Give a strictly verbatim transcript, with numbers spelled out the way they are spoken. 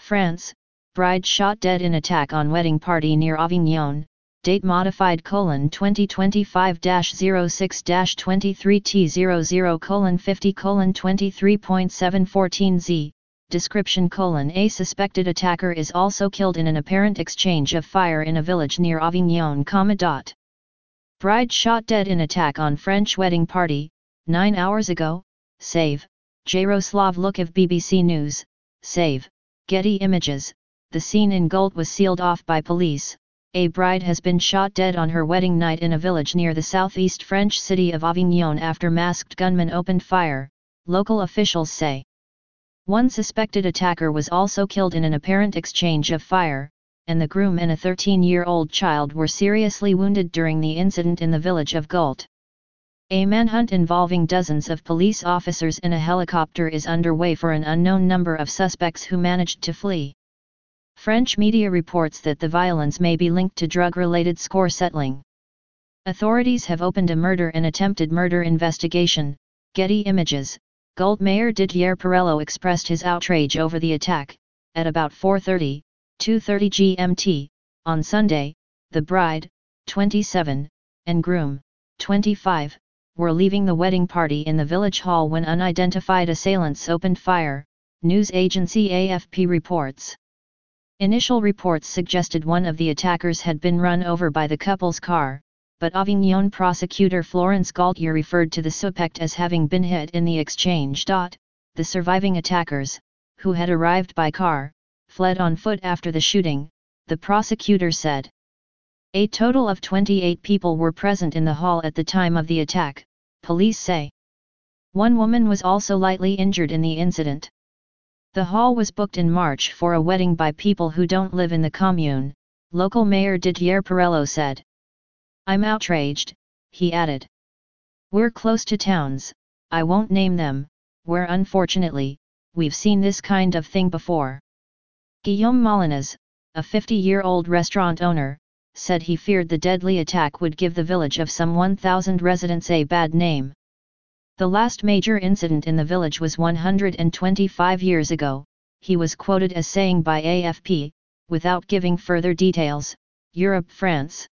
France, bride shot dead in attack on wedding party near Avignon, date modified colon twenty twenty-five dash zero six dash twenty-three T zero zero colon fifty colon twenty-three point seven fourteen Z, description colon a suspected attacker is also killed in an apparent exchange of fire in a village near Avignon, comma dot. Bride shot dead in attack on French wedding party, nine hours ago, save, Jaroslav Lukov B B C News, save, Getty Images, the scene in Gult was sealed off by police. A bride has been shot dead on her wedding night in a village near the southeast French city of Avignon after masked gunmen opened fire, local officials say. One suspected attacker was also killed in an apparent exchange of fire, and the groom and a thirteen-year-old child were seriously wounded during the incident in the village of Gult. A manhunt involving dozens of police officers in a helicopter is underway for an unknown number of suspects who managed to flee. French media reports that the violence may be linked to drug-related score settling. Authorities have opened a murder and attempted murder investigation. Getty Images. Gult Mayor Didier Perello expressed his outrage over the attack. At about four thirty, two thirty G M T, on Sunday, the bride, twenty-seven, and groom, twenty-five, were leaving the wedding party in the village hall when unidentified assailants opened fire, news agency A F P reports. Initial reports suggested one of the attackers had been run over by the couple's car, but Avignon prosecutor Florence Gaultier referred to the suspect as having been hit in the exchange. The surviving attackers, who had arrived by car, fled on foot after the shooting, the prosecutor said. A total of twenty-eight people were present in the hall at the time of the attack, police say. One woman was also lightly injured in the incident. The hall was booked in March for a wedding by people who don't live in the commune, local mayor Didier Perello said. I'm outraged, he added. We're close to towns, I won't name them, where unfortunately, we've seen this kind of thing before. Guillaume Molinas, a fifty-year-old restaurant owner, said he feared the deadly attack would give the village of some one thousand residents a bad name. The last major incident in the village was one hundred twenty-five years ago, he was quoted as saying by A F P, without giving further details, Europe, France.